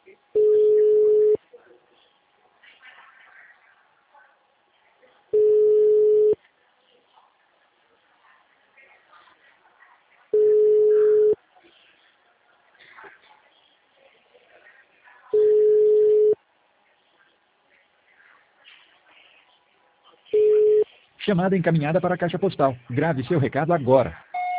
Chamada encaminhada para a caixa postal. Grave seu recado agora.